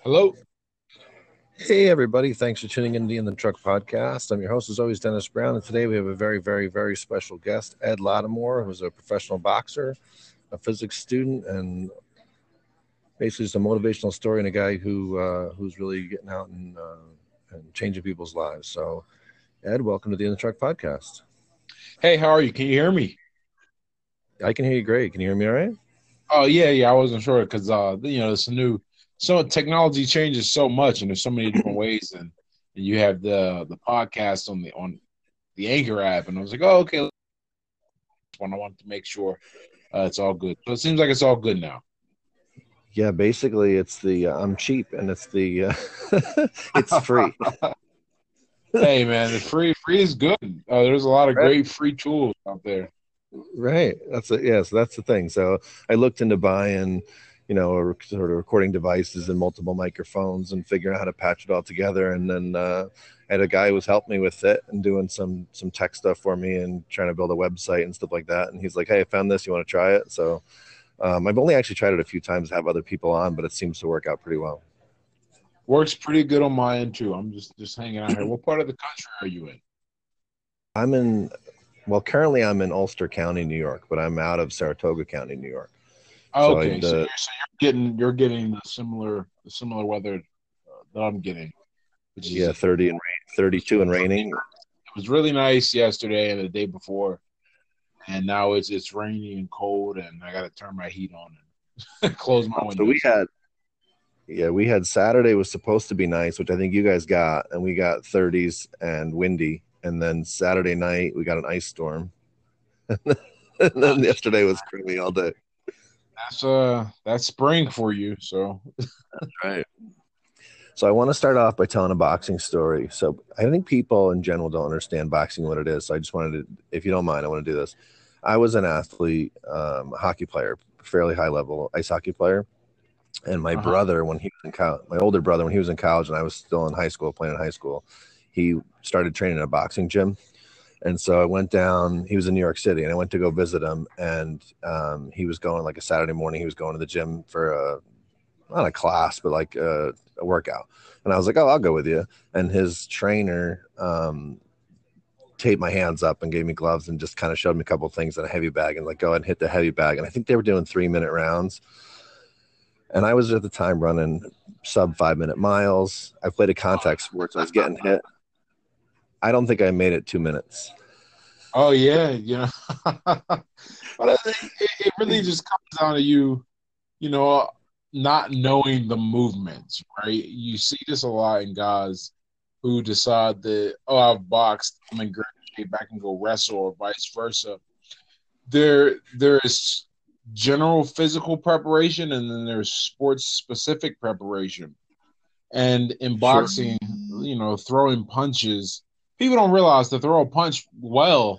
Hello. Hey, everybody. Thanks for tuning in to the In the Truck podcast. I'm your host, as always, Dennis Brown. And today we have a very, very, very special guest, Ed Lattimore, who's a professional boxer, a physics student, and basically just a motivational story and a guy who's really getting out and changing people's lives. So, Ed, welcome to the In the Truck podcast. Hey, how are you? Can you hear me? I can hear you great. Can you hear me all right? Oh yeah. I wasn't sure because it's a new. So technology changes so much, and there's so many different ways, and you have the podcast on the Anchor app, and I was like, oh okay. One I wanted to make sure it's all good. So it seems like it's all good now. Yeah, basically, it's the I'm cheap and it's the it's free. Hey man, the free is good. There's a lot of Right. great free tools out there. Right. That's it. Yeah. So that's the thing. So I looked into buying, sort of recording devices and multiple microphones and figuring out how to patch it all together. And then I had a guy who was helping me with it and doing some tech stuff for me and trying to build a website and stuff like that. And he's like, "Hey, I found this. You want to try it?" So I've only actually tried it a few times to have other people on, but it seems to work out pretty well. Works pretty good on my end too. I'm just hanging out here. What part of the country are you in? I'm in, well, currently I'm in Ulster County, New York, but I'm out of Saratoga County, New York. So Okay, so you're getting the similar weather that I'm getting, which is yeah, 30 and 32 and raining. it was really nice yesterday and the day before, and now it's rainy and cold, and I got to turn my heat on and close my So we windows. had Yeah, we had Saturday was supposed to be nice, which I think you guys got, and we got 30s and windy. And then Saturday night we got an ice storm. And Uh, then yesterday was creamy all day. that's spring for you. So Right. So I want to start off by telling a boxing story. So I think people in general don't understand boxing what it is. So I just wanted to, if you don't mind, I want to do this. I was an athlete, a hockey player, fairly high level ice hockey player. And my uh-huh. brother, when he was in college, my older brother, when he was in college and I was still in high school, playing in high school, he started training in a boxing gym. And so I went down, he was in New York City, and I went to go visit him. And he was going like a Saturday morning, he was going to the gym for not a class, but like a workout. And I was like, oh, I'll go with you. And his trainer taped my hands up and gave me gloves and just kind of showed me a couple of things in a heavy bag and like, go ahead and hit the heavy bag. And I think they were doing 3 minute rounds. And I was at the time running sub 5 minute miles. I played a contact sport, so I was getting hit. I don't think I made it 2 minutes. Oh yeah, but it really just comes down to you know, not knowing the movements, right? You see this a lot in guys who decide that, oh, I've boxed, I'm in great shape, I can go wrestle, or vice versa. There is general physical preparation, and then there's sports specific preparation. And in Sure. boxing, throwing punches, people don't realize to throw a punch well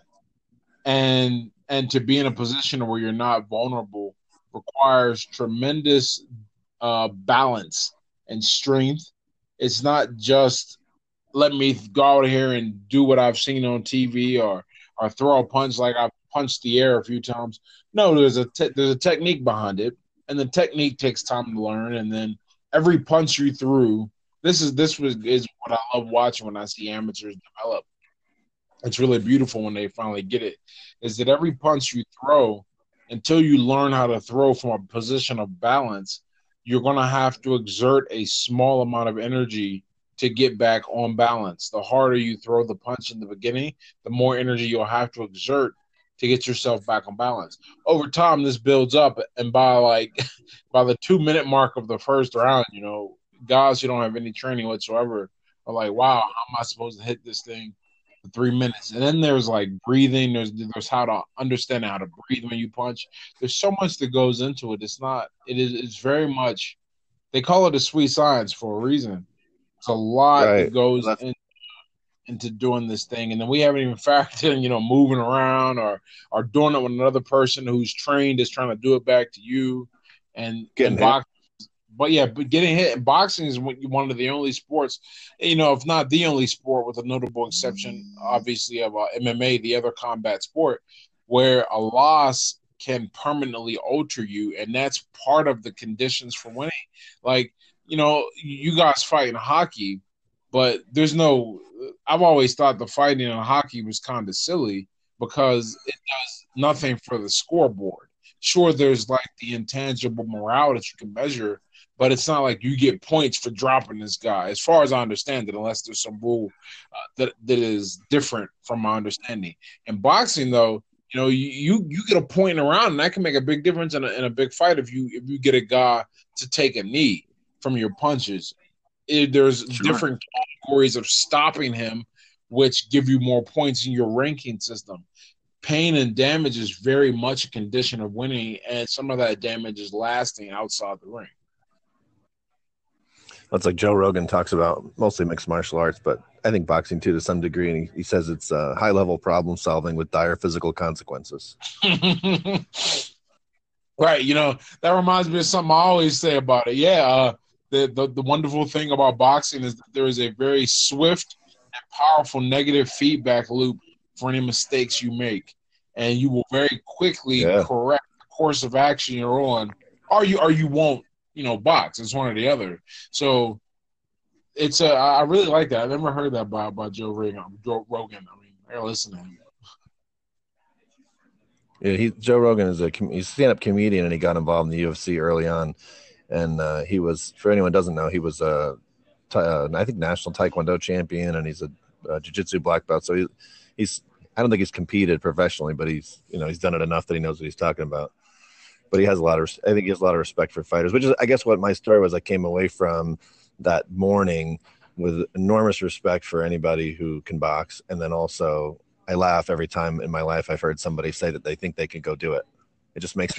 and to be in a position where you're not vulnerable requires tremendous balance and strength. It's not just let me go out here and do what I've seen on TV or throw a punch like I've punched the air a few times. No, there's a technique behind it, and the technique takes time to learn. And then every punch you threw, this is what I love watching when I see amateurs develop. It's really beautiful when they finally get it. Is that every punch you throw, until you learn how to throw from a position of balance, you're going to have to exert a small amount of energy to get back on balance. The harder you throw the punch in the beginning, the more energy you'll have to exert to get yourself back on balance. Over time, this builds up, and by by the 2 minute mark of the first round, guys who don't have any training whatsoever are like, "Wow, how am I supposed to hit this thing for 3 minutes?" And then there's like breathing. There's how to understand how to breathe when you punch. There's so much that goes into it. It's not. It is. It's very much. They call it a sweet science for a reason. It's a lot that Right. goes That's into doing this thing, and then we haven't even factored in, moving around or doing it with another person who's trained is trying to do it back to you, and getting hit. box. But yeah, but getting hit in boxing is one of the only sports, if not the only sport, with a notable exception, obviously, of MMA, the other combat sport, where a loss can permanently alter you, and that's part of the conditions for winning. Like you guys fight in hockey, but there's no. I've always thought the fighting in hockey was kind of silly because it does nothing for the scoreboard. Sure, there's like the intangible morale that you can measure, but it's not like you get points for dropping this guy, as far as I understand it, unless there's some rule that is different from my understanding. In boxing, though, you get a point in a round, and that can make a big difference in a big fight if you get a guy to take a knee from your punches. There's different categories of stopping him, which give you more points in your ranking system. Pain and damage is very much a condition of winning, and some of that damage is lasting outside the ring. That's like Joe Rogan talks about mostly mixed martial arts, but I think boxing too to some degree. And he says it's high level problem solving with dire physical consequences. Right. That reminds me of something I always say about it. Yeah. The wonderful thing about boxing is that there is a very swift and powerful negative feedback loop for any mistakes you make. And you will very quickly correct the course of action you're on, or you won't, box. It's one or the other. So it's I really like that. I never heard that by Joe Rogan. I mean, I gotta listen to him. Yeah, Joe Rogan is he's a stand-up comedian, and he got involved in the UFC early on. And he was, for anyone who doesn't know, he was I think national Taekwondo champion, and he's a jiu-jitsu black belt. So he's I don't think he's competed professionally, but he's done it enough that he knows what he's talking about. But I think he has a lot of respect for fighters, which is, I guess, what my story was. I came away from that morning with enormous respect for anybody who can box. And then also I laugh every time in my life I've heard somebody say that they think they can go do it. It just makes me,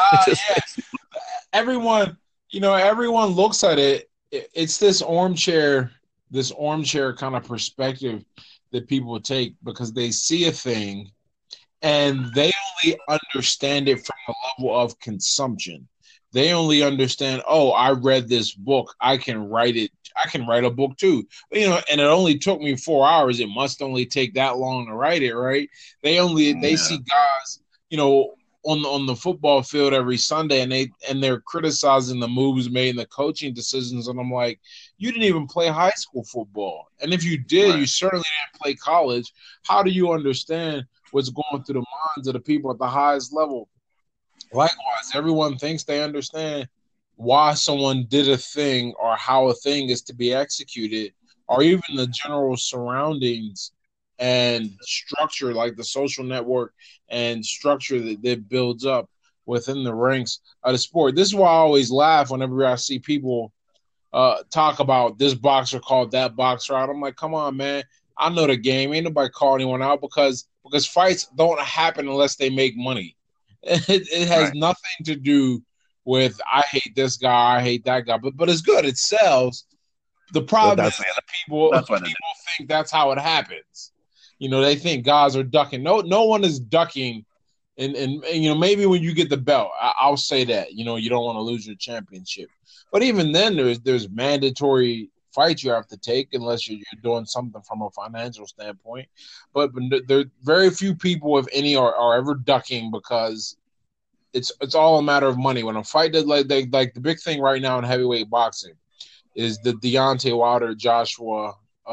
everyone looks at it. It's this armchair kind of perspective that people take because they see a thing and they only understand it from a level of consumption. They only understand, oh, I read this book. I can write it. I can write a book too. And it only took me 4 hours. It must only take that long to write it, right? They see guys, on the football field every Sunday, and they're criticizing the moves made and the coaching decisions. And I'm like, you didn't even play high school football. And if you did, right, you certainly didn't play college. How do you understand what's going through the minds of the people at the highest level? Likewise, everyone thinks they understand why someone did a thing or how a thing is to be executed, or even the general surroundings and structure, like the social network and structure that builds up within the ranks of the sport. This is why I always laugh whenever I see people talk about this boxer called that boxer out. I'm like, come on, man. I know the game. Ain't nobody call anyone out because fights don't happen unless they make money. It has nothing to do with I hate this guy, I hate that guy. But it's good. It sells. The problem is that people think that's how it happens. They think guys are ducking. No one is ducking. And maybe when you get the belt, I'll say that, you don't want to lose your championship. But even then, there's mandatory fights you have to take unless you're doing something from a financial standpoint. But there very few people, if any, are ever ducking because it's all a matter of money. When a fight does like the big thing right now in heavyweight boxing is the Deontay Wilder Joshua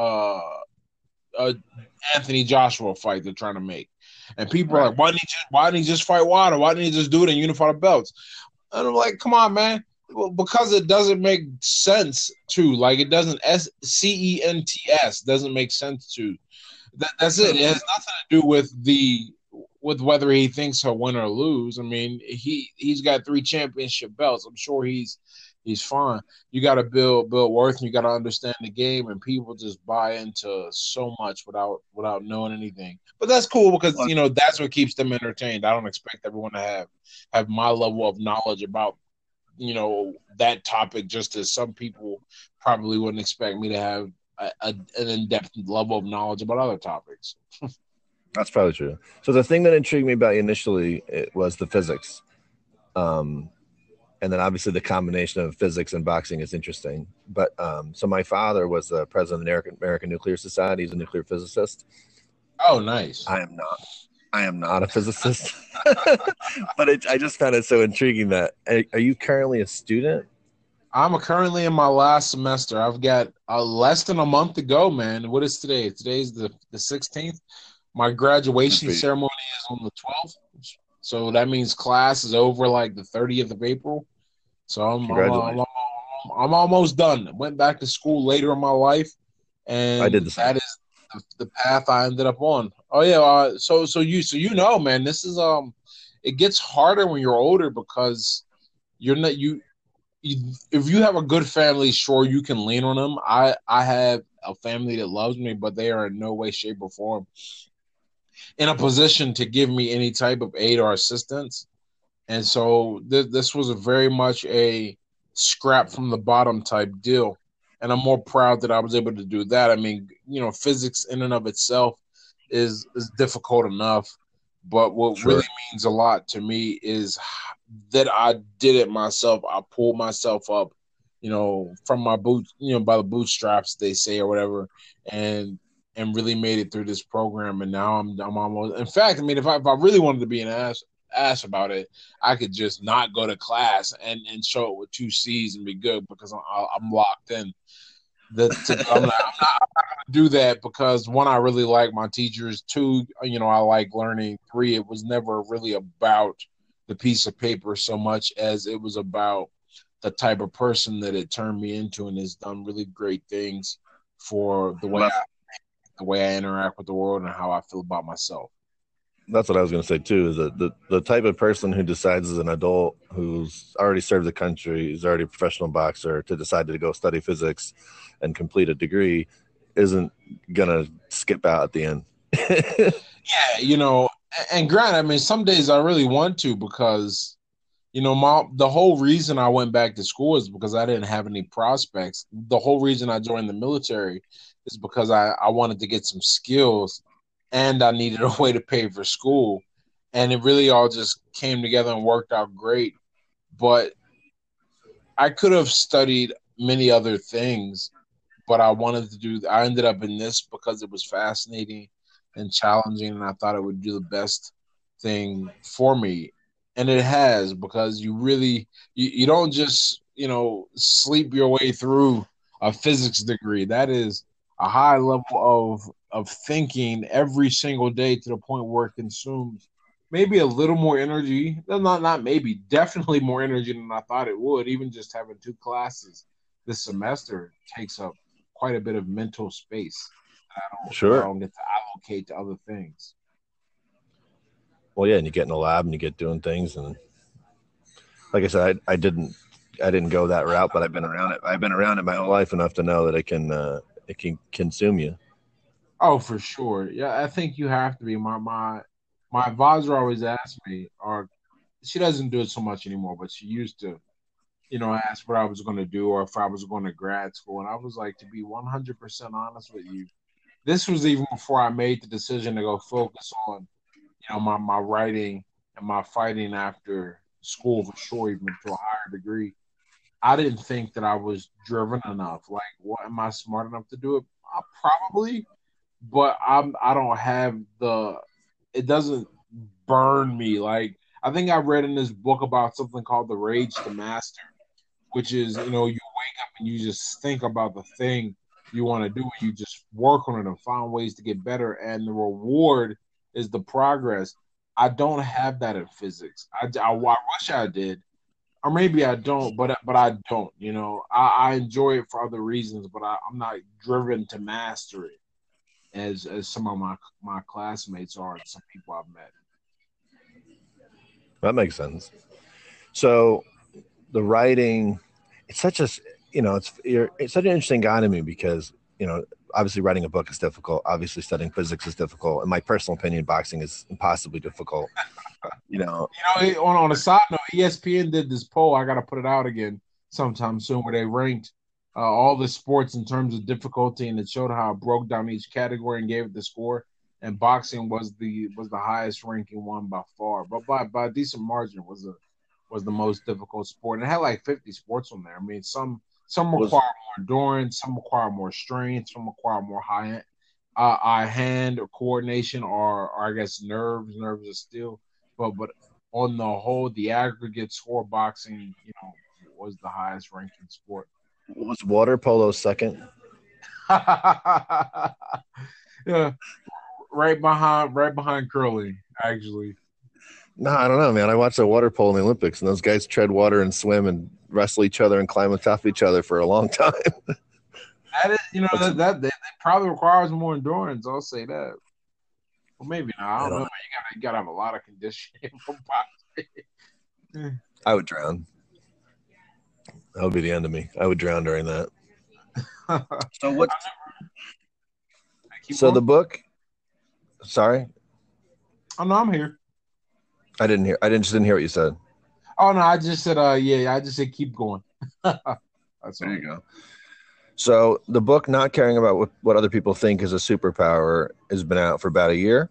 Anthony Joshua fight they're trying to make. And people are like, why didn't he just fight Wilder? Why didn't he just do it and unify the belts? And I'm like, come on, man. Well, because it doesn't make sense to. Like, it doesn't CENTS doesn't make sense to. That's it. It has nothing to do with whether he thinks he'll win or lose. I mean, he's got 3 championship belts. I'm sure he's fine. You got to build worth, and you got to understand the game. And people just buy into so much without knowing anything. But that's cool because that's what keeps them entertained. I don't expect everyone to have my level of knowledge about that topic, just as some people probably wouldn't expect me to have an in-depth level of knowledge about other topics. That's probably true. So the thing that intrigued me about you initially was the physics. And then obviously the combination of physics and boxing is interesting. But so my father was the president of the American Nuclear Society. He's a nuclear physicist. Oh, nice. I am not a physicist, but I just found it so intriguing that. Are you currently a student? I'm currently in my last semester. I've got less than a month to go, man. What is today? Today's the 16th. My Good graduation for you. ceremony is on the 12th. So that means class is over like the 30th of April. So Congratulations. I'm almost done. Went back to school later in my life, I and did the same. that is the path I ended up on. Oh yeah, so you know, man, this is it gets harder when you're older because you're not if you have a good family, sure you can lean on them. I have a family that loves me, but they are in no way, shape, or form in a position to give me any type of aid or assistance. And so this was a very much a scrap from the bottom type deal. And I'm more proud that I was able to do that. I mean, physics in and of itself is difficult enough, but what Sure. really means a lot to me is that I did it myself. I pulled myself up, from my boots, by the bootstraps they say or whatever, and really made it through this program. And now I'm almost. In fact, I mean, if I really wanted to be an ass about it, I could just not go to class and show it with two C's and be good because I'm locked in. I'm not gonna do that because one, I really like my teachers. Two, I like learning. Three, it was never really about the piece of paper so much as it was about the type of person that it turned me into and has done really great things for Well, the way I interact with the world and how I feel about myself. that's what I was going to say too. Is that the type of person who decides as an adult who's already served the country, who's already a professional boxer, to decide to go study physics and complete a degree, isn't gonna skip out at the end. Yeah, and granted, I mean, some days I really want to because the whole reason I went back to school is because I didn't have any prospects. The whole reason I joined the military is because I wanted to get some skills and I needed a way to pay for school. And it really all just came together and worked out great. But I could have studied many other things, but I ended up in this because it was fascinating and challenging, and I thought it would do the best thing for me. And it has because you don't just, sleep your way through a physics degree. That is a high level of thinking every single day to the point where it consumes maybe a little more energy. Not maybe, definitely more energy than I thought it would. Even just having two classes this semester takes up quite a bit of mental space that I Sure. don't get to allocate to other things. Well, yeah, and you get in the lab and you get doing things, and like I said, I didn't go that route, but I've been around it. I've been around it my whole life enough to know that it can consume you. Oh, for sure. Yeah, I think you have to be. My advisor always asks me, or she doesn't do it so much anymore, but she used to, ask what I was going to do or if I was going to grad school. And I was like, to be 100% honest with you, this was even before I made the decision to go focus on, my writing and my fighting after school for sure, even to a higher degree. I didn't think that I was driven enough. Like, what am I smart enough to do it? Probably, but I don't have the. It doesn't burn me. Like I think I read in this book about something called the rage to master, which is you wake up and you just think about the thing you want to do, and you just work on it and find ways to get better, and the reward is the progress. I don't have that in physics. I wish I did, or maybe I don't, but I don't. I enjoy it for other reasons, but I'm not driven to master it as some of my classmates are and some people I've met. That makes sense. So the writing, it's such a it's such an interesting guy to me because obviously writing a book is difficult. Obviously studying physics is difficult. In my personal opinion, boxing is impossibly difficult. You know, On a side note, ESPN did this poll. I got to put it out again sometime soon, where they ranked all the sports in terms of difficulty, and it showed how it broke down each category and gave it the score. And boxing was the highest ranking one by far, but by a decent margin was the most difficult sport. And it had like 50 sports on there. I mean, some was require more endurance, some require more strength, some require more eye hand or coordination, or I guess nerves. Nerves are still, but on the whole, the aggregate score boxing, was the highest ranking sport. Was water polo second? Yeah, right behind curling, actually. No, I don't know, man. I watched the water polo in the Olympics, and those guys tread water and swim and wrestle each other and climb on top of each other for a long time. That is, that probably requires more endurance. I'll say that. Well, maybe not. I don't know. Man. You gotta have a lot of conditioning for boxing. I would drown. That would be the end of me. I would drown during that. So what? So going? The book. Sorry. Oh no, I'm here. I didn't hear what you said. Oh no, I just said I just said keep going. That's there you go. So the book, Not Caring About What Other People Think is a Superpower, has been out for about a year.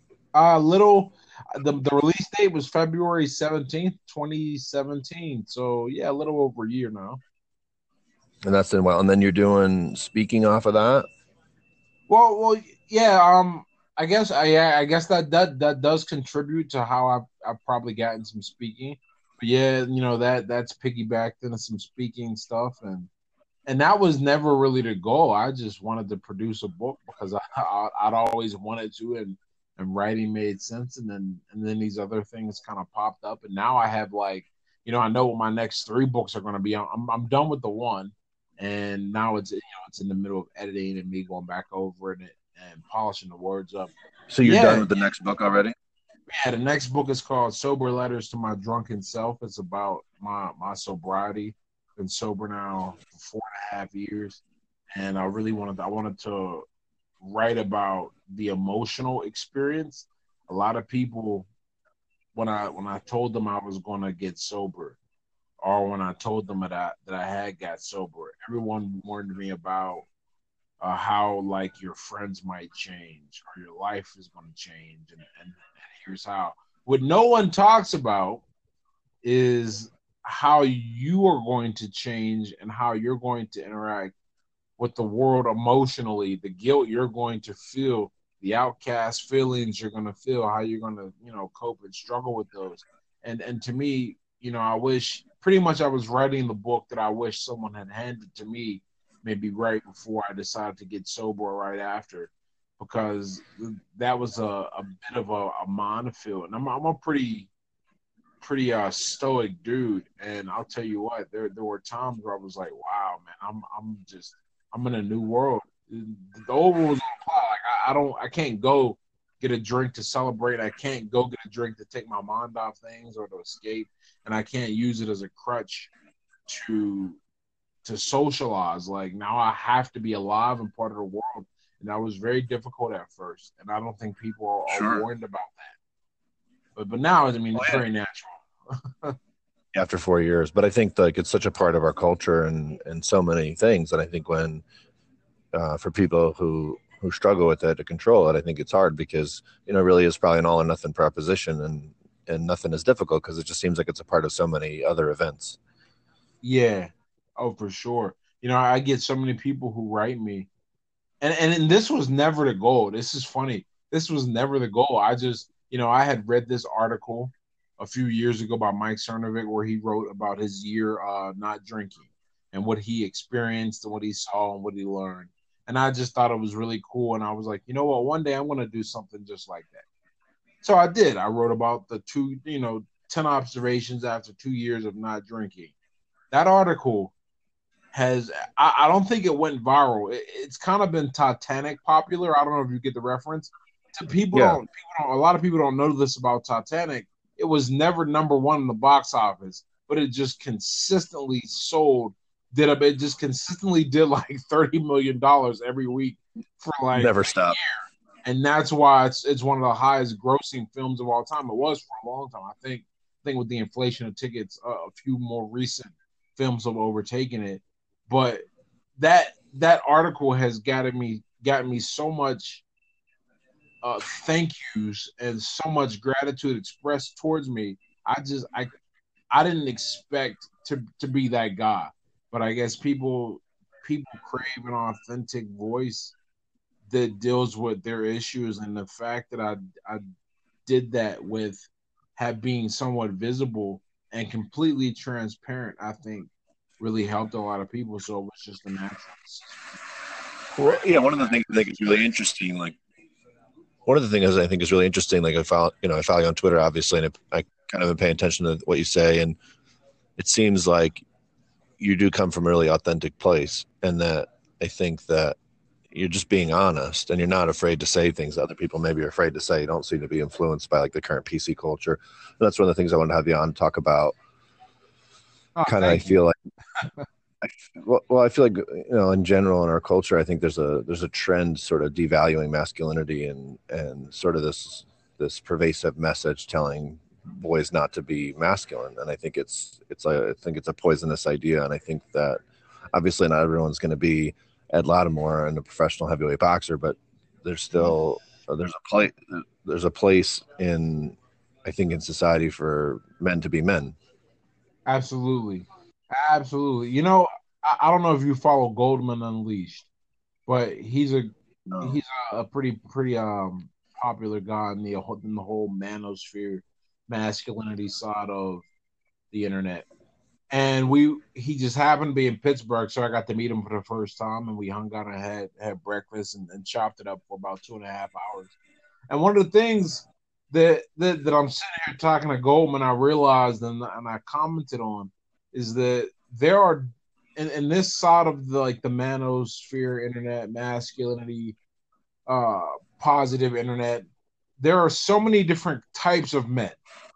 The release date was February 17th, 2017. So yeah, a little over a year now. And that's been well. And then you're doing speaking off of that? Well, yeah. I guess that does contribute to how I've probably gotten some speaking. But yeah, that's piggybacked into some speaking stuff, and that was never really the goal. I just wanted to produce a book because I'd always wanted to, and writing made sense, and then these other things kind of popped up, and now I have I know what my next 3 books are going to be. I'm done with the one, and now it's in the middle of editing and me going back over it and polishing the words up. So you're done with the next book already? Yeah, the next book is called Sober Letters to My Drunken Self. It's about my sobriety. Been sober now for 4.5 years, and I wanted to write about the emotional experience. A lot of people, when I told them I was going to get sober, or when I told them that I had got sober, everyone warned me about how like your friends might change or your life is going to change, and here's how. What no one talks about is how you are going to change and how you're going to interact with the world emotionally, the guilt you're going to feel, the outcast feelings you're going to feel, how you're going to, cope and struggle with those. And to me, I wish pretty much I was writing the book that I wish someone had handed to me maybe right before I decided to get sober or right after, because that was a bit of a minefield. And I'm a pretty stoic dude, and I'll tell you what, there were times where I was like, wow, man, I'm in a new world. The old rules don't apply. Like I can't go get a drink to celebrate. I can't go get a drink to take my mind off things or to escape, and I can't use it as a crutch to socialize. Like now I have to be alive and part of the world, and that was very difficult at first, and I don't think people are warned about that. But now, it's very natural. After 4 years, but I think like it's such a part of our culture and so many things, and I think when for people who struggle with it to control it, I think it's hard because really is probably an all or nothing proposition, and nothing is difficult because it just seems like it's a part of so many other events. Yeah, oh for sure. I get so many people who write me, and this was never the goal. This is funny. This was never the goal. I just I had read this article a few years ago by Mike Cernovich where he wrote about his year not drinking and what he experienced and what he saw and what he learned. And I just thought it was really cool. And I was like, you know what, one day I'm going to do something just like that. So I did. I wrote about the 10 observations after 2 years of not drinking. That article I don't think it went viral. It's kind of been Titanic popular. I don't know if you get the reference. A lot of people don't know this about Titanic. It was never number 1 in the box office, but it just consistently it just consistently did like $30 million every week for like never stopped. And that's why it's one of the highest grossing films of all time. It was for a long time. I think with the inflation of tickets, a few more recent films have overtaken it. But that article has gotten me so much thank yous and so much gratitude expressed towards me. I didn't expect to be that guy, but I guess people crave an authentic voice that deals with their issues, and the fact that I did that with being somewhat visible and completely transparent, I think really helped a lot of people. So it was just a natural decision. Well, yeah, one of the things I think is really interesting, like one of the things I think is really interesting, like I follow you on Twitter, obviously, and I kind of am paying attention to what you say, and it seems like you do come from a really authentic place, and that I think that you're just being honest, and you're not afraid to say things that other people maybe are afraid to say. You don't seem to be influenced by like the current PC culture. And that's one of the things I want to have you on to talk about. Oh, Kind of, I thank you. feel like I feel like in general in our culture, I think there's a trend sort of devaluing masculinity and sort of this pervasive message telling boys not to be masculine, and I think it's a poisonous idea, and I think that obviously not everyone's going to be Ed Lattimore and a professional heavyweight boxer, but there's still there's a place in I think in society for men to be men. Absolutely. Absolutely. You know, I don't know if you follow Goldman Unleashed, but No, he's a pretty popular guy in the whole manosphere masculinity side of the internet. And he just happened to be in Pittsburgh, so I got to meet him for the first time, and we hung out and had breakfast and chopped it up for about 2.5 hours. And one of the things that I'm sitting here talking to Goldman, I realized and I commented on is that there are in this side of the manosphere internet masculinity positive internet, there are so many different types of men.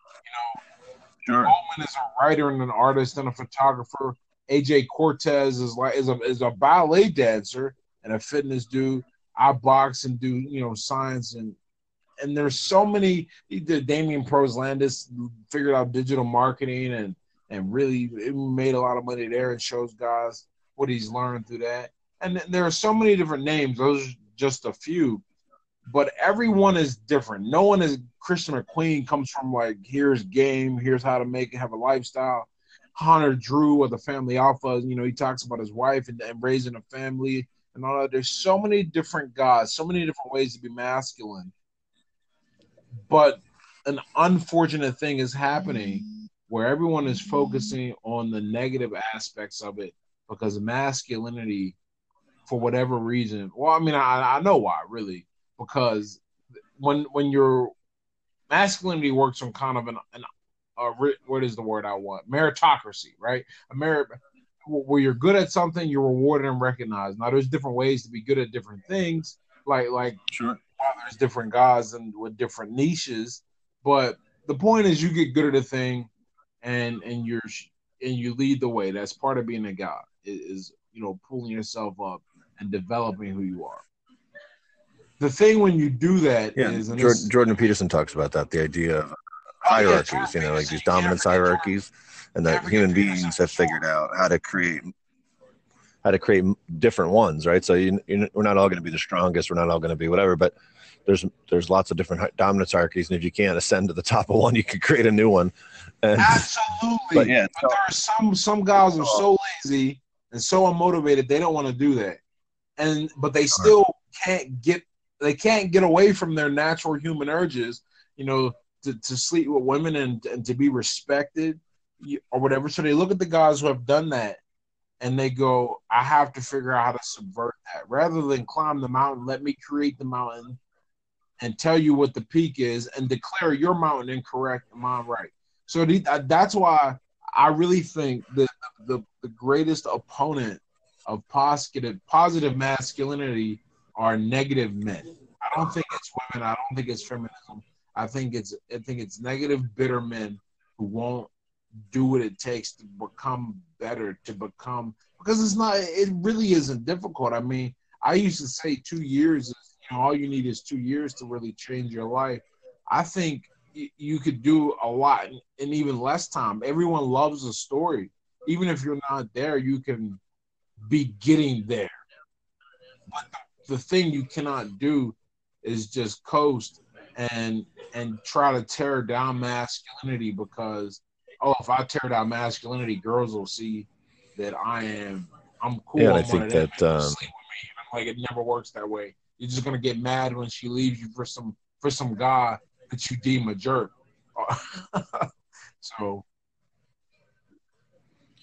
sure, Goldman is a writer and an artist and a photographer. AJ Cortez is a ballet dancer and a fitness dude. I box and do science and there's so many. He did Damian Proslandis figured out digital marketing and really made a lot of money there and shows guys what he's learned through that. And there are so many different names. Those are just a few, but everyone is different. No one is Christian McQueen comes from like here's game, here's how to make it, have a lifestyle. Hunter Drew with the Family Alpha, he talks about his wife and raising a family and all that. There's so many different guys, so many different ways to be masculine, but an unfortunate thing is happening where everyone is focusing on the negative aspects of it because masculinity, for whatever reason, well, I mean, I know why, really, because when your masculinity works on kind of what is the word I want? Meritocracy, right? A merit where you're good at something, you're rewarded and recognized. Now, there's different ways to be good at different things, like sure. there's different guys and with different niches, but the point is you get good at a thing and you lead the way. That's part of being a guy is pulling yourself up and developing who you are. The thing when you do that Yeah, is, and this, Jordan Peterson talks about that, the idea of oh yeah, hierarchies, like these dominance hierarchies, and that human beings have figured out how to create different ones, right? So we're not all going to be the strongest, we're not all going to be whatever, but there's lots of different dominance hierarchies, and if you can't ascend to the top of one, you can create a new one. And, absolutely. but yeah, But there are some guys are so lazy and so unmotivated they don't want to do that, but they still can't get they can't get away from their natural human urges, to sleep with women and to be respected or whatever. So they look at the guys who have done that and they go, I have to figure out how to subvert that. Rather than climb the mountain, let me create the mountain and tell you what the peak is and declare your mountain incorrect and mine right. So that's why I really think that the greatest opponent of positive masculinity are negative men. I don't think it's women. I don't think it's feminism. I think it's negative, bitter men who won't do what it takes to become better, to become because it really isn't difficult. I mean, I used to say 2 years is all you need is 2 years to really change your life. I think you could do a lot in even less time. Everyone loves a story. Even if you're not there, you can be getting there. But the thing you cannot do is just coast and try to tear down masculinity because if I tear down masculinity, girls will see that I'm cool. yeah, and I I'm one think of them. that And sleep with me. And I'm like, it never works that way. You're just gonna get mad when she leaves you for some guy that you deem a jerk. So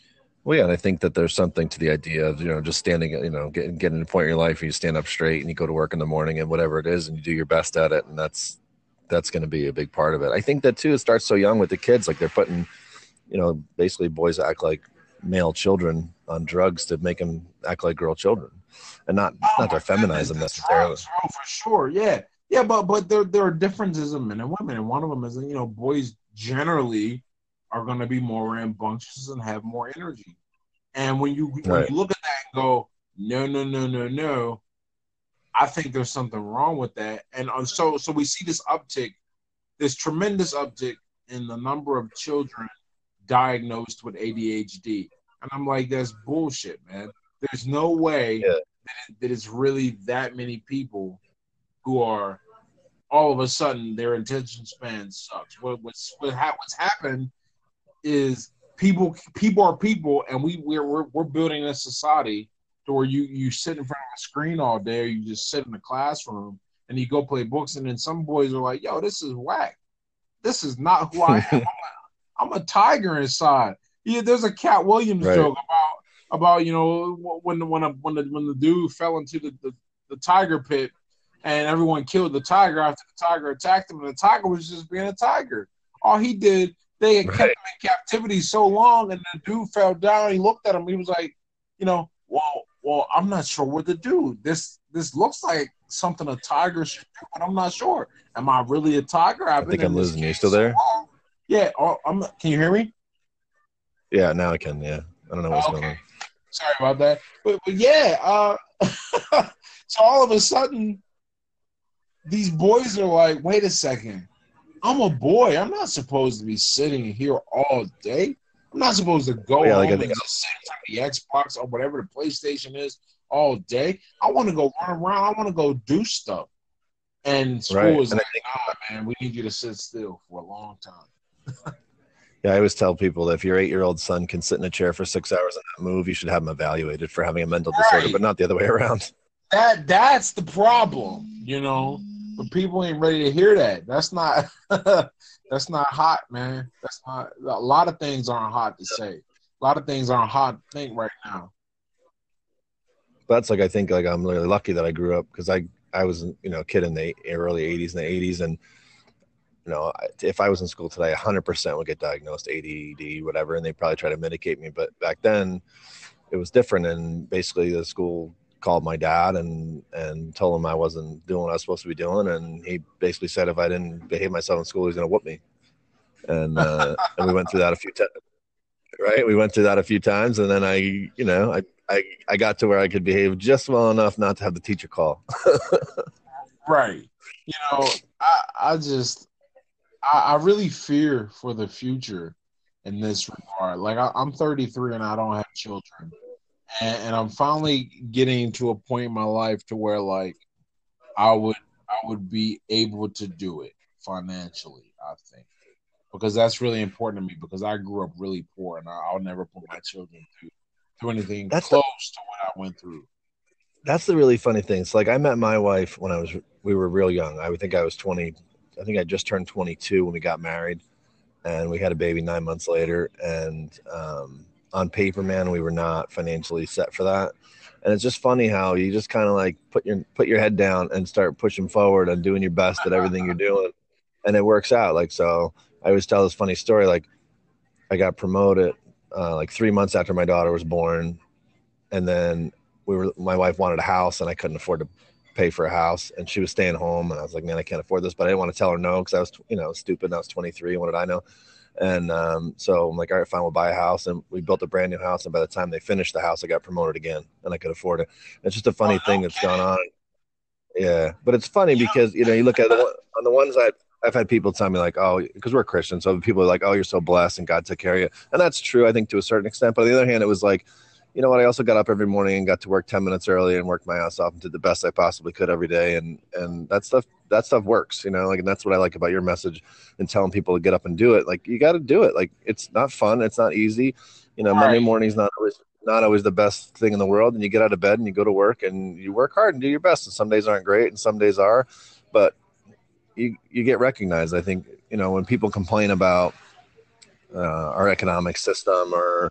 Well, yeah, and I think that there's something to the idea of, just standing, getting to a point in your life where you stand up straight and you go to work in the morning and whatever it is and you do your best at it. And that's going to be a big part of it. I think that too, it starts so young with the kids. Like they're putting, basically boys act like male children on drugs to make them act like girl children, and Oh not to my feminize goodness, them that's right, necessarily. for sure. Yeah, yeah, but there are differences in men and women, and one of them is boys generally are going to be more rambunctious and have more energy. And when Right. you look at that and go, no, no, no, no, no, I think there's something wrong with that. And so we see this tremendous uptick in the number of children diagnosed with ADHD. And I'm like, that's bullshit, man. There's no way Yeah. that it's really that many people who are all of a sudden their attention span sucks. What's happened is people are people, and we're building a society to where you sit in front of a screen all day, or you just sit in the classroom and you go play books, and then some boys are like, "Yo, this is whack. This is not who I am. I'm a tiger inside." Yeah, there's a Cat Williams Right. joke about when the dude fell into the tiger pit, and everyone killed the tiger after the tiger attacked him, and the tiger was just being a tiger. All he did, they had kept Right. him in captivity so long, and the dude fell down. He looked at him. He was like, well, I'm not sure what to do. This looks like something a tiger should do, but I'm not sure. Am I really a tiger? I I've been think in I'm this losing cage you. Still so there? long. Yeah. Can you hear me? Yeah, now I can. Yeah. I don't know what's going Okay. on. Sorry about that. But yeah. So all of a sudden, these boys are like, wait a second. I'm a boy. I'm not supposed to be sitting here all day. I'm not supposed to go Well, yeah, like I home think and just sit in front of the Xbox or whatever the PlayStation is all day. I want to go run around. I want to go do stuff. And right. school is And like, nah, man, we need you to sit still for a long time. yeah, I always tell people that if your 8-year-old son can sit in a chair for 6 hours and not move, you should have him evaluated for having a mental disorder, Right. but not the other way around. That's the problem. But people ain't ready to hear that. That's not that's not hot, man. That's not a lot of things aren't hot to say. A lot of things aren't hot to think right now. That's like I think like I'm really lucky that I grew up because I was a kid in the early '80s and the '80s, and if I was in school today, 100% would get diagnosed ADD, whatever, and they probably try to medicate me. But back then, it was different, and basically the school called my dad and told him I wasn't doing what I was supposed to be doing, and he basically said if I didn't behave myself in school, he was going to whoop me. And we went through that a few times, right? We went through that a few times, and then I got to where I could behave just well enough not to have the teacher call. Right. I just I really fear for the future in this regard. Like I'm 33 and I don't have children. And I'm finally getting to a point in my life to where like I would I would be able to do it financially, I think. Because that's really important to me because I grew up really poor and I'll never put my children through anything That's the close to what I went through. that's the really funny thing. It's like I met my wife when we were real young. I would think I was 20. I think I just turned 22 when we got married, and we had a baby 9 months later. And on paper, man, we were not financially set for that. And it's just funny how you just kind of like put your head down and start pushing forward and doing your best at everything you're doing, and it works out. Like so, I always tell this funny story. Like I got promoted like 3 months after my daughter was born, and then my wife wanted a house, and I couldn't afford to pay for a house, and she was staying home, and I was like, man, I can't afford this, but I didn't want to tell her no because I was stupid, and I was 23, what did I know? And so I'm like, all right, fine, we'll buy a house. And we built a brand new house. And by the time they finished the house, I got promoted again and I could afford it. It's just a Oh, funny no thing that's gone kidding. on. Yeah. But it's funny You because, you look at on the ones I've had people tell me like, oh, because we're Christians. So people are like, oh, you're so blessed and God took care of you. And that's true, I think, to a certain extent. But on the other hand, it was like, you know what? I also got up every morning and got to work 10 minutes early and worked my ass off and did the best I possibly could every day. And that stuff works, like, and that's what I like about your message and telling people to get up and do it. Like, you got to do it. Like, it's not fun. It's not easy. Monday right. morning's not always the best thing in the world. And you get out of bed and you go to work and you work hard and do your best. And some days aren't great and some days are, but you get recognized. I think, when people complain about our economic system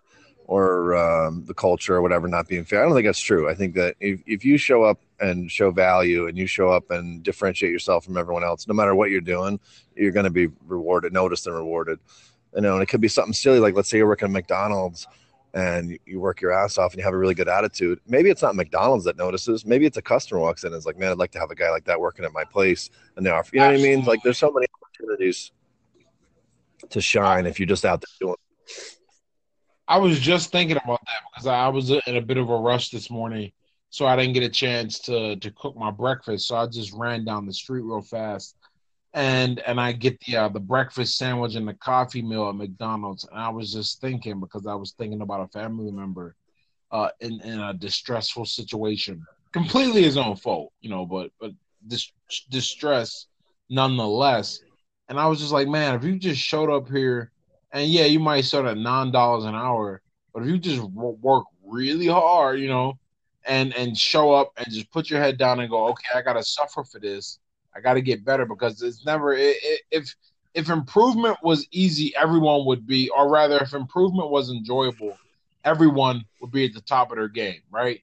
the culture or whatever not being fair. I don't think that's true. I think that if you show up and show value and you show up and differentiate yourself from everyone else, no matter what you're doing, you're going to be rewarded, noticed and rewarded. And it could be something silly. Like, let's say you're working at McDonald's and you work your ass off and you have a really good attitude. Maybe it's not McDonald's that notices. Maybe it's a customer walks in and is like, man, I'd like to have a guy like that working at my place. And they offer, you know what I mean? Like, there's so many opportunities to shine if you're just out there doing. I was just thinking about that because I was in a bit of a rush this morning, so I didn't get a chance to cook my breakfast. So I just ran down the street real fast, and I get the breakfast sandwich and the coffee meal at McDonald's. And I was just thinking because I was thinking about a family member in a distressful situation, completely his own fault, but distress nonetheless. And I was just like, man, if you just showed up here, and yeah, you might start at $9 an hour, but if you just work really hard, and show up and just put your head down and go, okay, I got to suffer for this. I got to get better because it's never if improvement was easy, everyone would be, or rather, if improvement was enjoyable, everyone would be at the top of their game, right?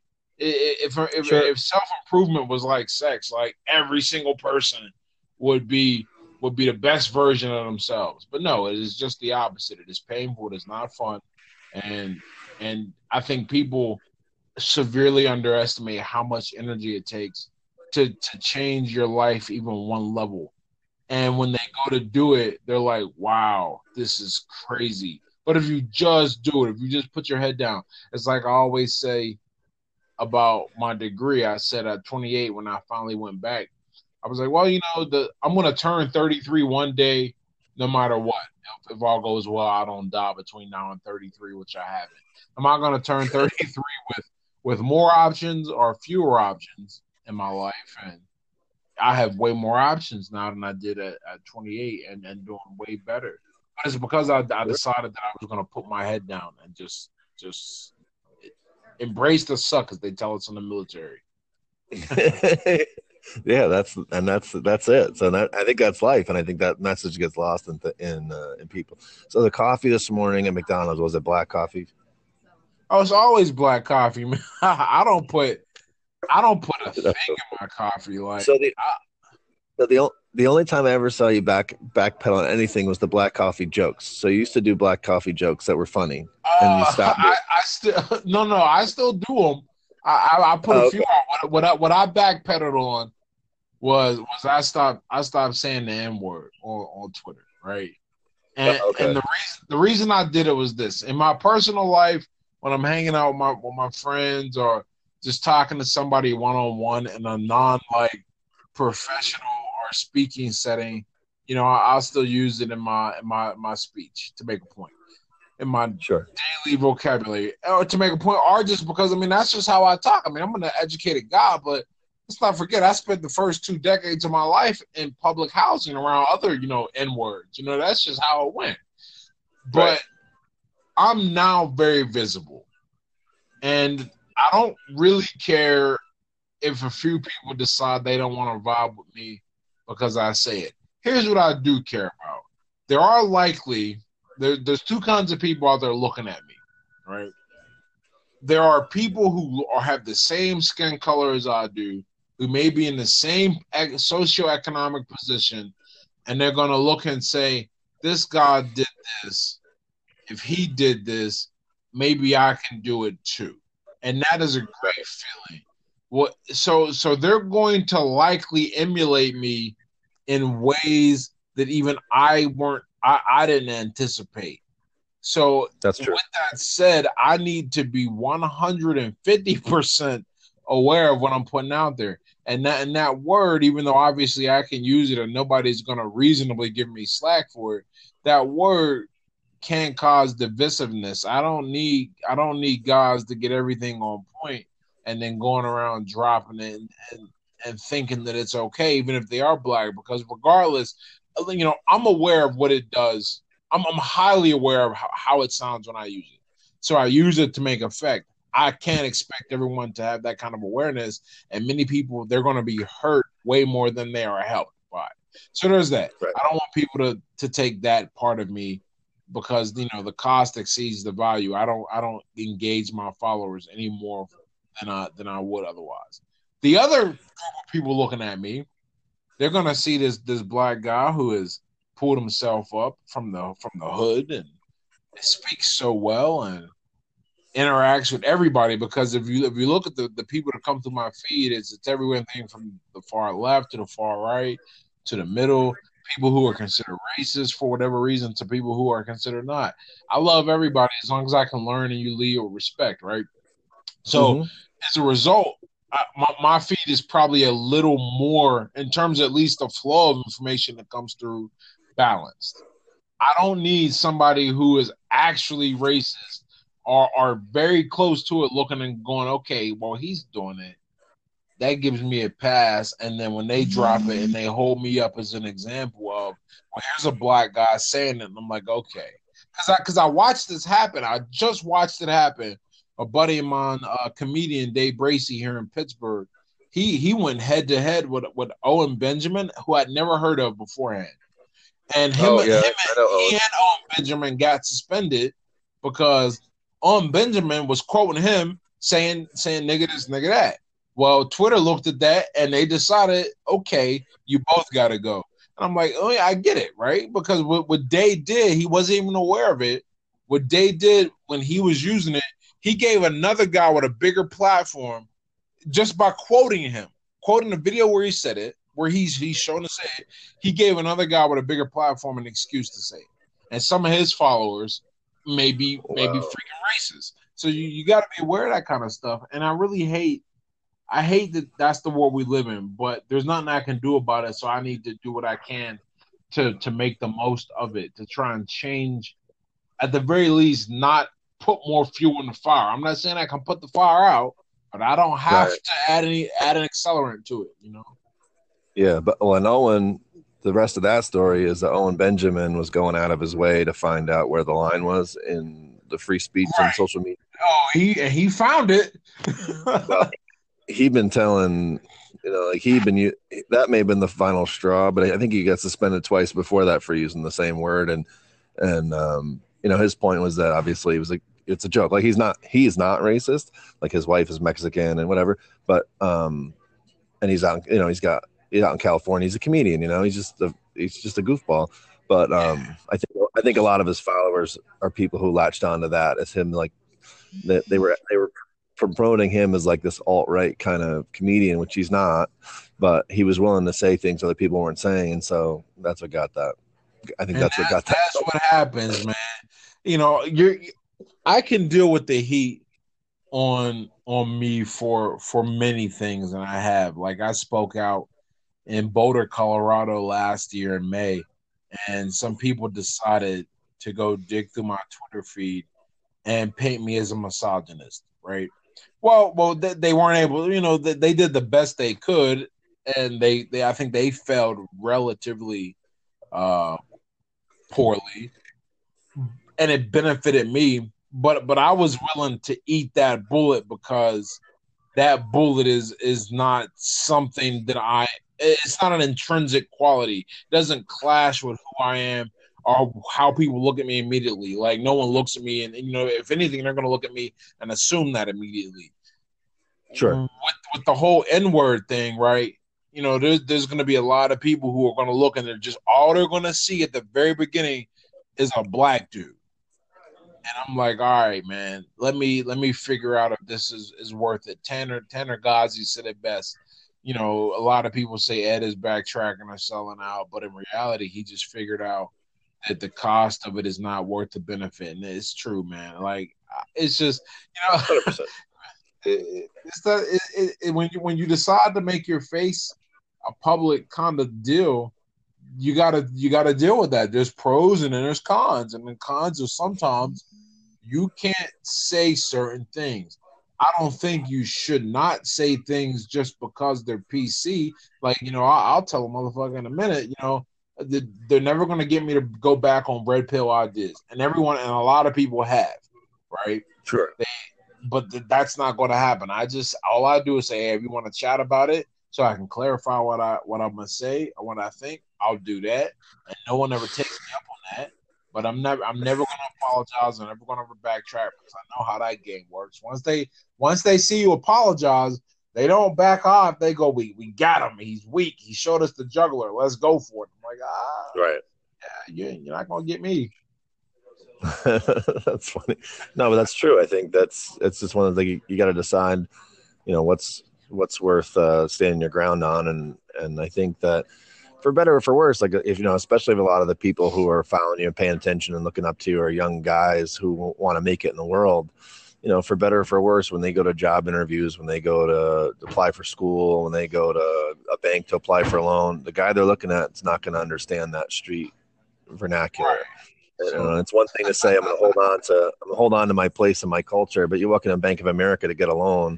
If self improvement was like sex, like every single person would be the best version of themselves. But no, it is just the opposite. It is painful. It is not fun, and I think people severely underestimate how much energy it takes to change your life even one level. And when they go to do it, they're like, wow, this is crazy. But if you just do it, if you just put your head down, it's like I always say about my degree. I said at 28 when I finally went back, I was like, well, I'm going to turn 33 one day, no matter what. If all goes well, I don't die between now and 33, which I haven't. Am I going to turn 33 with more options or fewer options in my life? And I have way more options now than I did at 28 and doing way better. But it's because I decided that I was going to put my head down and just embrace the suck, as they tell us in the military. Yeah, that's it. So I think that's life, and I think that message gets lost in people. So the coffee this morning at McDonald's, was it black coffee? Oh, it's always black coffee, man. I don't put a thing in my coffee. Like, so the only time I ever saw you backpedal on anything was the black coffee jokes. So you used to do black coffee jokes that were funny, and you stopped. I still do them. I put a few on. What I backpedaled on was I stopped saying the N-word on Twitter, right? And and the reason I did it was this: in my personal life, when I'm hanging out with my friends or just talking to somebody one-on-one in a non professional or speaking setting, I'll still use it in my speech to make a point, in my daily vocabulary, or to make a point, or just because that's just how I talk. I'm an educated guy, but let's not forget I spent the first 2 decades of my life in public housing around other N-words. That's just how it went. But I'm now very visible, and I don't really care if a few people decide they don't want to vibe with me because I say it. Here's what I do care about. There are there's 2 kinds of people out there looking at me, right? There are people who have the same skin color as I do, who may be in the same socioeconomic position, and they're going to look and say, this guy did this. If he did this, maybe I can do it too. And that is a great feeling. So they're going to likely emulate me in ways that even I didn't anticipate. So that's true. With that said, I need to be 150% aware of what I'm putting out there. And that word, even though obviously I can use it and nobody's going to reasonably give me slack for it, that word can cause divisiveness. I don't need guys to get everything on point and then going around dropping it and thinking that it's okay, even if they are black, because regardless, I'm aware of what it does. I'm highly aware of how it sounds when I use it. So I use it to make effect. I can't expect everyone to have that kind of awareness, and many people, they're going to be hurt way more than they are helped by it. So there's that. Right. I don't want people to take that part of me because the cost exceeds the value. I don't engage my followers any more than I would otherwise. The other group of people looking at me, they're gonna see this black guy who has pulled himself up from the hood and speaks so well and interacts with everybody. Because if you look at the people that come through my feed, it's everything from the far left to the far right to the middle. People who are considered racist for whatever reason to people who are considered not. I love everybody as long as I can learn and you lead with respect, right? So as a result, my feed is probably a little more, in terms of at least the flow of information that comes through, balanced. I don't need somebody who is actually racist or are very close to it looking and going, okay, well, he's doing it. That gives me a pass. And then when they drop it and they hold me up as an example of, well, here's a black guy saying it, and I'm like, okay. Because I watched this happen. I just watched it happen. A buddy of mine, comedian Dave Bracy here in Pittsburgh, he went head to head with Owen Benjamin, who I'd never heard of beforehand. And he and Owen Benjamin got suspended because Owen Benjamin was quoting him saying nigga this, nigga that. Well, Twitter looked at that and they decided, okay, you both got to go. And I'm like, oh yeah, I get it, right? Because what Day did, he wasn't even aware of it. What Day did when he was using it, he gave another guy with a bigger platform just by quoting him, quoting the video where he said it, where he's shown to say it. He gave another guy with a bigger platform an excuse to say it. And some of his followers may be freaking racist. So you got to be aware of that kind of stuff. And I hate that that's the world we live in, but there's nothing I can do about it. So I need to do what I can to make the most of it, to try and change, at the very least, not put more fuel in the fire. I'm not saying I can put the fire out, but I don't have to add an accelerant to it, Yeah, but when Owen, the rest of that story is that Owen Benjamin was going out of his way to find out where the line was in the free speech and social media. Oh, he found it. Well, he'd been telling, that may have been the final straw, but I think he got suspended twice before that for using the same word. And his point was that obviously it was like, it's a joke. Like he's not racist. Like his wife is Mexican and whatever, but, and he's out, he's out in California. He's a comedian, he's just a goofball. But, I think a lot of his followers are people who latched onto that as him, like that they were promoting him as like this alt-right kind of comedian, which he's not, but he was willing to say things other people weren't saying. And so that's what got that. I think that's what got that. That's what happens, man. I can deal with the heat on me for many things. And I have, like, I spoke out in Boulder, Colorado last year in May, and some people decided to go dig through my Twitter feed and paint me as a misogynist, right? Well, they weren't able, they did the best they could, and they I think they failed relatively poorly, and it benefited me. But I was willing to eat that bullet because that bullet is not something that it's not an intrinsic quality. It doesn't clash with who I am or how people look at me immediately. Like, no one looks at me and if anything, they're going to look at me and assume that immediately. Sure. With the whole N-word thing, right? There's going to be a lot of people who are going to look and all they're going to see at the very beginning is a black dude. And I'm like, all right, man, let me figure out if this is worth it. Tanner Ghazi said it best. A lot of people say Ed is backtracking or selling out, but in reality, he just figured out that the cost of it is not worth the benefit. And it's true, man. Like, it's just, 100%. When you decide to make your face a public kind of deal, you gotta deal with that. There's pros and then there's cons, and the cons are sometimes you can't say certain things. I don't think you should not say things just because they're PC. Like, I'll tell a motherfucker in a minute, they're never going to get me to go back on red pill ideas. And a lot of people have, right? Sure. But that's not going to happen. All I do is say, hey, if you want to chat about it so I can clarify what I'm going to say or what I think, I'll do that. And no one ever takes me up on that. But I'm never gonna apologize. I'm never gonna backtrack because I know how that game works. Once they see you apologize, they don't back off. They go, we got him. He's weak. He showed us the juggler. Let's go for it. I'm like, Right. yeah, you're not gonna get me. That's funny. No, but that's true. I think it's just one of the you got to decide, what's worth standing your ground on, and I think that for better or for worse, like if especially if a lot of the people who are following you, paying attention, and looking up to you are young guys who want to make it in the world. For better or for worse, when they go to job interviews, when they go to apply for school, when they go to a bank to apply for a loan, the guy they're looking at is not going to understand that street vernacular. Right. It's one thing to say I'm going to hold on to my place and my culture, but you walk in a Bank of America to get a loan,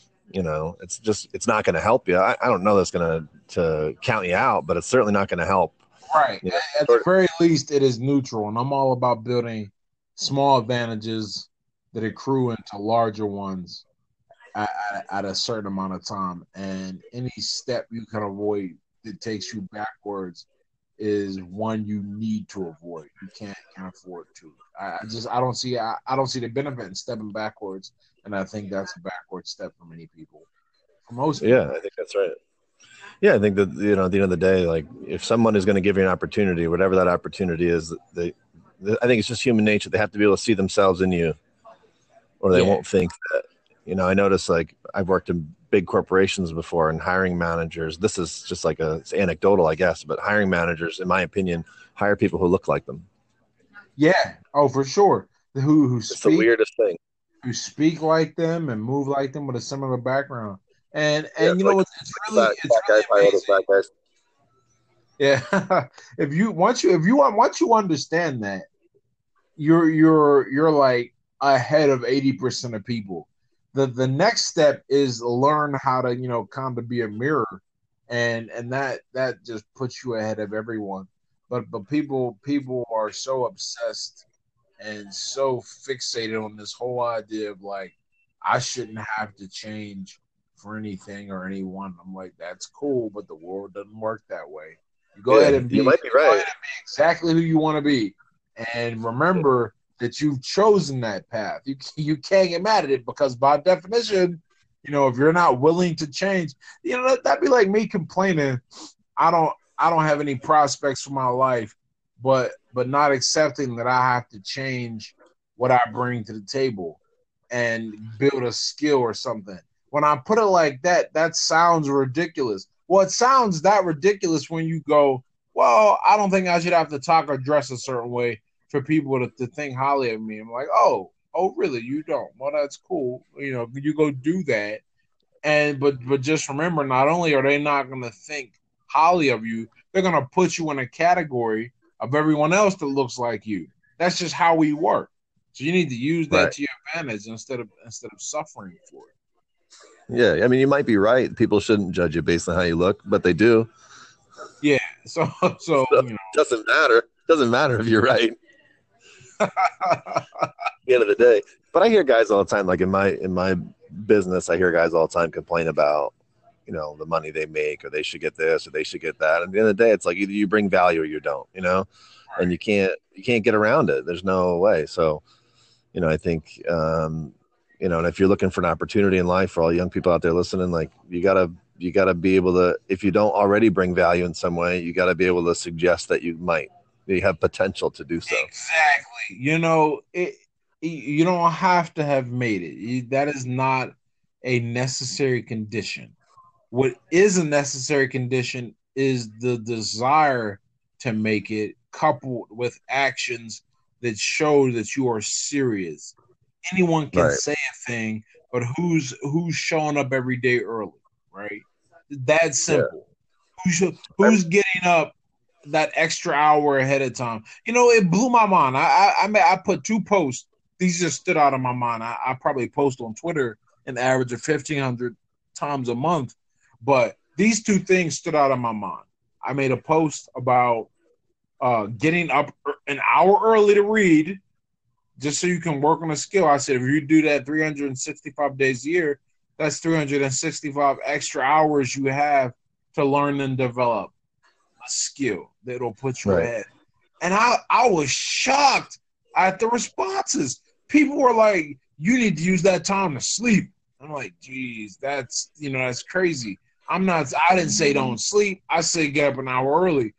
it's not going to help you. I don't know that's going to count you out, but it's certainly not going to help. Right. At the very least, it is neutral, and I'm all about building small advantages that accrue into larger ones at a certain amount of time. And any step you can avoid that takes you backwards is one you need to avoid. You can't afford to. I don't see the benefit in stepping backwards, and I think that's a backward step for many people. For most people. Yeah, I think that's right. Yeah, I think that at the end of the day, like if someone is going to give you an opportunity, whatever that opportunity is, I think it's just human nature. They have to be able to see themselves in you, or they won't think that. I notice, like, I've worked in big corporations before, and hiring managers. This is just like it's anecdotal, I guess, but hiring managers, in my opinion, hire people who look like them. Yeah. Oh, for sure. Who it's the weirdest thing. Who speak like them and move like them with a similar background. And it's really amazing. Yeah. if you understand that, you're like ahead of 80% of people. The next step is learn how to, kind of be a mirror, and that just puts you ahead of everyone. But people are so obsessed and so fixated on this whole idea of like, I shouldn't have to change for anything or anyone. I'm like, that's cool, but the world doesn't work that way. You go ahead and you might be right. Go ahead and be exactly who you want to be, and remember that you've chosen that path. You can't get mad at it, because by definition, if you're not willing to change, that'd be like me complaining, I don't have any prospects for my life, but not accepting that I have to change what I bring to the table and build a skill or something. When I put it like that, that sounds ridiculous. Well, it sounds that ridiculous when you go, well, I don't think I should have to talk or dress a certain way for people to think highly of me. I'm like, oh, really? You don't? Well, that's cool. You go do that. But just remember, not only are they not going to think highly of you, they're going to put you in a category of everyone else that looks like you. That's just how we work. So you need to use that to your advantage instead of suffering for it. Yeah, I mean, you might be right. People shouldn't judge you based on how you look, but they do. Yeah, so doesn't matter. Doesn't matter if you're right. At the end of the day. But I hear guys all the time, like in my business, I hear guys all the time complain about, the money they make, or they should get this or they should get that. And at the end of the day, it's like either you bring value or you don't, Right. And you can't get around it. There's no way. So, I think, and if you're looking for an opportunity in life, for all young people out there listening, like you gotta be able to, if you don't already bring value in some way, you gotta be able to suggest that you have potential to do so. Exactly. You don't have to have made it. That is not a necessary condition. What is a necessary condition is the desire to make it, coupled with actions that show that you are serious. Anyone can say a thing, but who's showing up every day early, right? That's simple. Yeah. Who's getting up that extra hour ahead of time? It blew my mind. I put 2 posts. These just stood out of my mind. I probably post on Twitter an average of 1,500 times a month, but these 2 things stood out of my mind. I made a post about getting up an hour early to read, just so you can work on a skill. I said, if you do that 365 days a year, that's 365 extra hours you have to learn and develop a skill that'll put you ahead. And I was shocked at the responses. People were like, you need to use that time to sleep. I'm like, geez, that's crazy. I didn't say don't sleep. I said get up an hour early.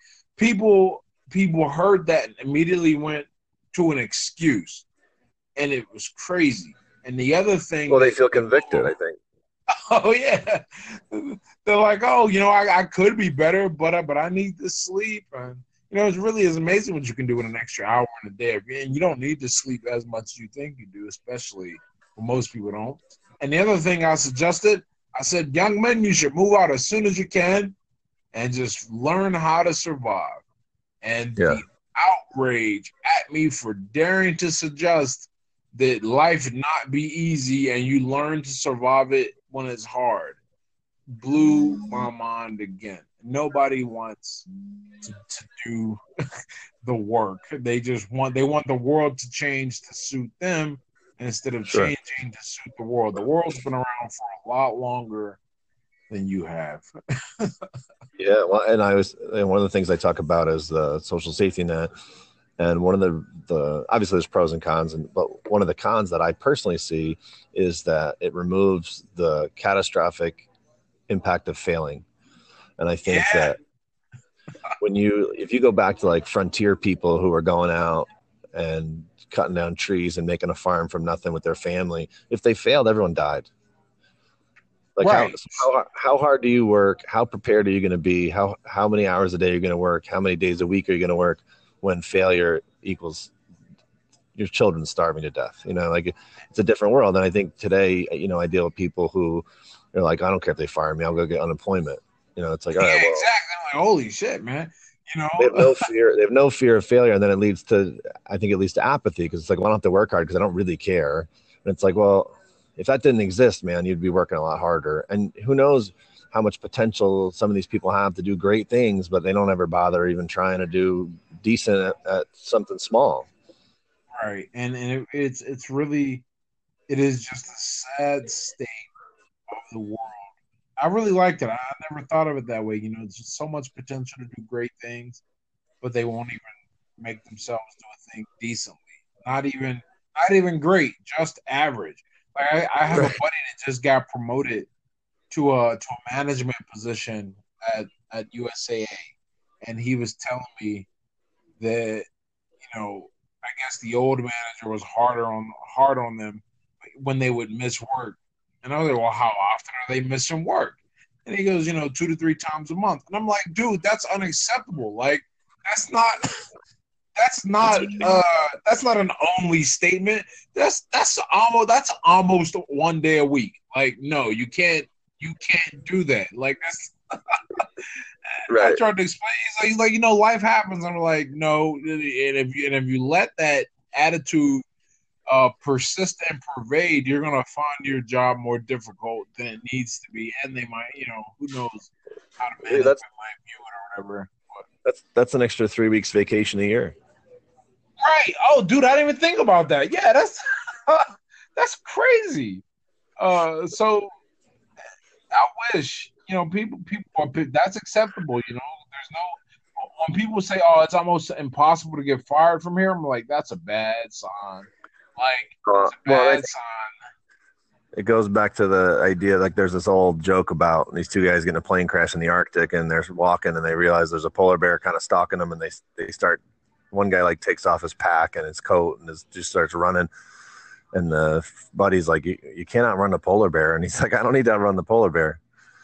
People heard that and immediately went to an excuse. And it was crazy. And the other thing, Well, they feel convicted, I think. oh yeah, they're like, oh, I could be better, but I need to sleep, and it really is amazing what you can do in an extra hour in a day, and you don't need to sleep as much as you think you do, especially when most people don't. And the other thing I suggested, I said, young men, you should move out as soon as you can, and just learn how to survive. And the outrage at me for daring to suggest that life not be easy and you learn to survive it when it's hard blew my mind again. Nobody wants to do the work. They want the world to change to suit them instead of changing to suit the world. The world's been around for a lot longer than you have. Yeah, well, and one of the things I talk about is the social safety net. And one of the obviously there's pros and cons, but one of the cons that I personally see is that it removes the catastrophic impact of failing. And I think that if you go back to like frontier people who are going out and cutting down trees and making a farm from nothing with their family, if they failed, everyone died. Like how hard do you work? How prepared are you going to be? How many hours a day are you going to work? How many days a week are you going to work? When failure equals your children starving to death, like it's a different world. And I think today, I deal with people who are like, I don't care if they fire me, I'll go get unemployment. It's like, all right, well, exactly. Like, holy shit, man. They have no fear. They have no fear of failure. And then I think it leads to apathy because it's like, well, I don't have to work hard because I don't really care. And it's like, well, if that didn't exist, man, you'd be working a lot harder. And who knows how much potential some of these people have to do great things, but they don't ever bother even trying to do decent at something small. Right. And it's really, it is just a sad state of the world. I really liked it. I never thought of it that way. There's just so much potential to do great things, but they won't even make themselves do a thing decently. Not even great, just average. Like I have a buddy that just got promoted to a management position at USAA, and he was telling me that I guess the old manager was hard on them when they would miss work. And I was like, well, how often are they missing work? And he goes, 2 to 3 times a month. And I'm like, dude, that's unacceptable. Like, that's not an only statement. That's almost 1 day a week. Like, no, you can't do that. Like, that's right. I tried to explain. He's like, life happens. I'm like, no. And if you let that attitude persist and pervade, you're gonna find your job more difficult than it needs to be. And they might, who knows how to manage it, might view it or whatever. That's an extra 3 weeks vacation a year. Right. Oh, dude, I didn't even think about that. Yeah, that's crazy. So I wish, people that's acceptable. There's no, when people say, oh, it's almost impossible to get fired from here, I'm like, that's a bad sign. Like, it's a bad sign. It goes back to the idea, like there's this old joke about these two guys getting a plane crash in the Arctic, and they're walking and they realize there's a polar bear kind of stalking them, and they start, one guy like takes off his pack and his coat and just starts running. And the buddy's like, you cannot run the polar bear. And he's like, I don't need to outrun the polar bear.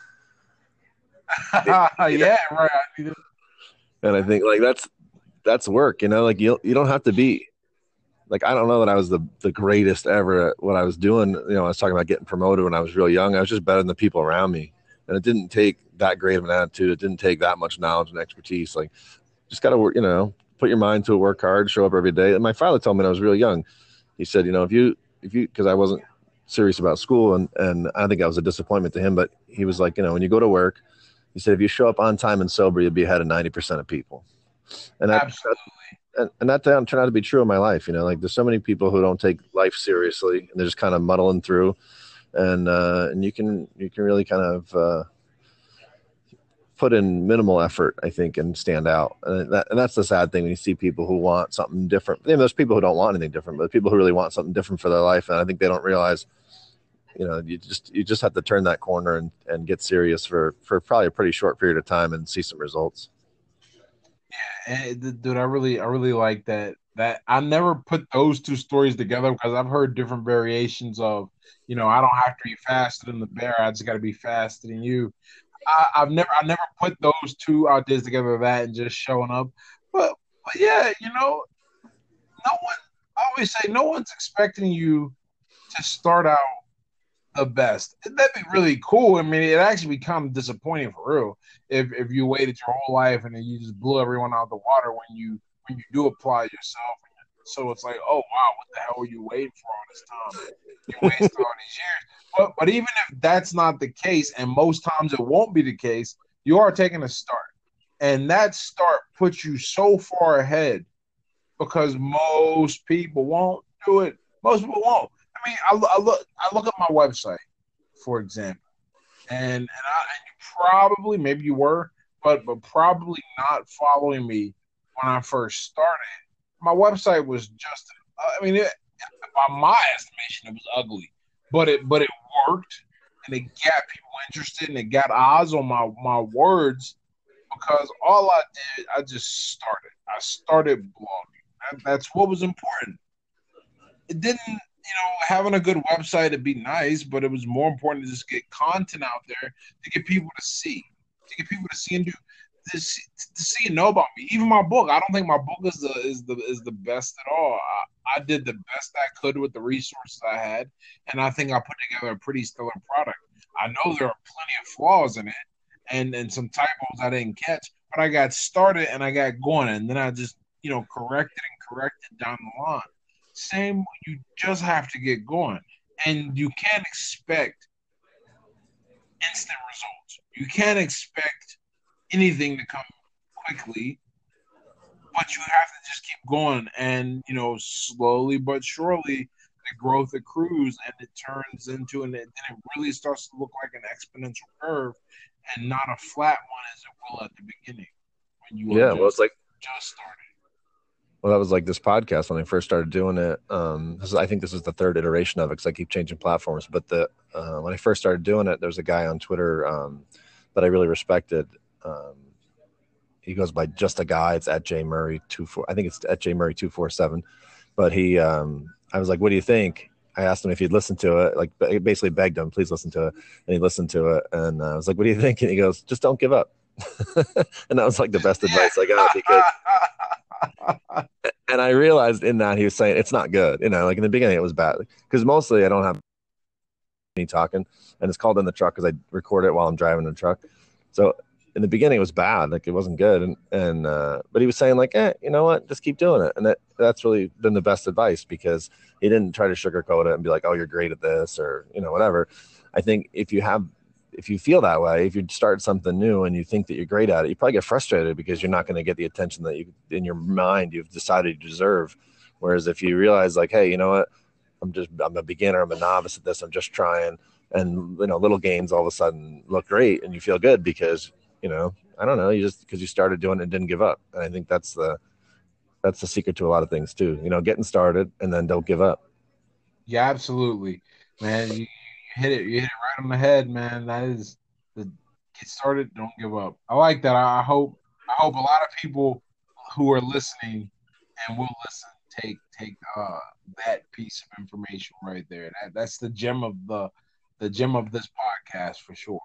Yeah, right. And I think like that's work, like you don't have to be like, I don't know that I was the greatest ever at what I was doing. I was talking about getting promoted when I was real young. I was just better than the people around me. And it didn't take that great of an attitude. It didn't take that much knowledge and expertise. Like, just got to work, put your mind to it, work hard, show up every day. And my father told me when I was real young, he said, if you, because I wasn't serious about school, and I think I was a disappointment to him, but he was like, when you go to work, he said, if you show up on time and sober, you'll be ahead of 90% of people. And that turned out to be true in my life. Like there's so many people who don't take life seriously and they're just kind of muddling through, and you can really kind of put in minimal effort, I think, and stand out. And that's the sad thing when you see people who want something different. There's people who don't want anything different, but people who really want something different for their life. And I think they don't realize, you just have to turn that corner and get serious for probably a pretty short period of time and see some results. Dude, I really like that. That I never put those two stories together because I've heard different variations of, I don't have to be faster than the bear. I just got to be faster than you. I never put those two ideas together, that and just showing up. But yeah, no one. I always say no one's expecting you to start out the best. That'd be really cool. I mean, it actually be kind of disappointing for real if you waited your whole life and then you just blew everyone out of the water when you do apply yourself. So it's like, oh wow, what the hell were you waiting for all this time? You wasted all these years. But even if that's not the case, and most times it won't be the case, you are taking a start, and that start puts you so far ahead because most people won't do it. Most people won't. I mean, I look at my website, for example, and you probably, maybe you were, but probably not following me when I first started. My website was just, I mean, by my estimation, it was ugly, but it worked, and it got people interested, and it got eyes on my words because all I did, I just started. I started blogging. That's what was important. It didn't, having a good website would be nice, but it was more important to just get content out there to get people to see and do this, to see and know about me. Even my book, I don't think my book is the best at all. I did the best I could with the resources I had, and I think I put together a pretty stellar product. I know there are plenty of flaws in it, and some typos I didn't catch, but I got started and I got going, and then I just corrected down the line. Same, you just have to get going, and you can't expect instant results. You can't expect anything to come quickly, but you have to just keep going, and slowly but surely the growth accrues, and it turns into, and it really starts to look like an exponential curve, and not a flat one as it will at the beginning when you it's like just started. Well, that was like this podcast when I first started doing it. I think this is the third iteration of it because I keep changing platforms. But when I first started doing it, there's a guy on Twitter that I really respected. He goes by just a guy. It's at JMurray24. I think it's at JMurray247. But I was like, "What do you think?" I asked him if he'd listen to it. Like, basically begged him, "Please listen to it." And he listened to it. And I was like, "What do you think?" And he goes, "Just don't give up." And that was like the best advice I got because. And I realized in that he was saying it's not good. Like in the beginning it was bad because mostly I don't have any talking, and it's called in the truck because I record it while I'm driving the truck. So in the beginning it was bad, like it wasn't good. But he was saying like, you know what, just keep doing it. And that's really been the best advice because he didn't try to sugarcoat it and be like, oh, you're great at this or whatever. I think if you feel that way, if you start something new and you think that you're great at it, you probably get frustrated because you're not going to get the attention that you, in your mind, you've decided you deserve. Whereas if you realize like, hey, you know what, I'm a beginner, I'm a novice at this, I'm just trying, and little gains all of a sudden look great and you feel good because, I don't know, because you started doing it and didn't give up. And I think that's the secret to a lot of things too, getting started and then don't give up. Yeah, absolutely, man. You hit it right on the head, man. That is the get started, don't give up. I like that. I hope a lot of people who are listening and will listen take that piece of information right there. That's the gem of this podcast for sure.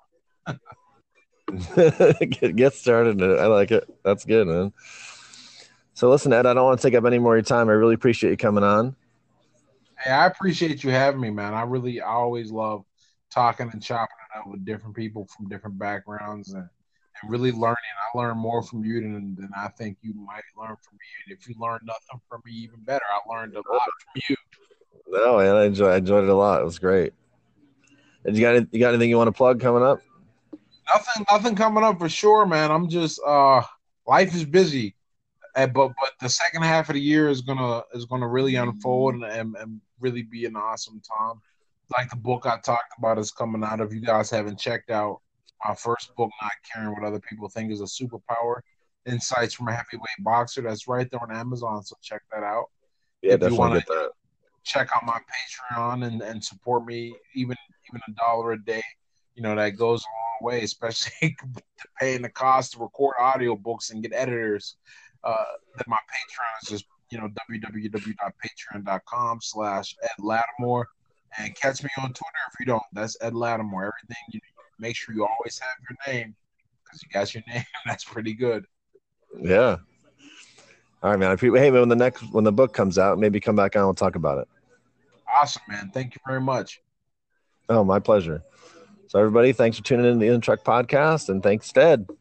Get started. I like it. That's good, man. So listen, Ed, I don't want to take up any more of your time. I really appreciate you coming on. Hey, I appreciate you having me, man. I always love talking and chopping it up with different people from different backgrounds and really learning. I learn more from you than I think you might learn from me. And if you learn nothing from me, even better. I learned a lot from you. No, man, I enjoyed it a lot. It was great. And you got anything you want to plug coming up? Nothing coming up for sure, man. I'm just life is busy. But the second half of the year is gonna really unfold and really be an awesome time. Like the book I talked about is coming out. If you guys haven't checked out my first book, Not Caring What Other People Think is a Superpower. Insights from a Heavyweight Boxer. That's right there on Amazon, so check that out. Yeah, If you definitely want get to that. check out my Patreon and support me, even $1 a day, that goes a long way, especially to paying the cost to record audiobooks and get editors. Then my Patreon is just www.patreon.com/Ed Lattimore, and catch me on Twitter if you don't. That's Ed Lattimore. Everything make sure you always have your name because you got your name. That's pretty good. Yeah. All right, man. Hey, man, when the book comes out, maybe come back on and we'll talk about it. Awesome, man. Thank you very much. Oh, my pleasure. So, everybody, thanks for tuning in to the In Truck Podcast, and thanks, Ted.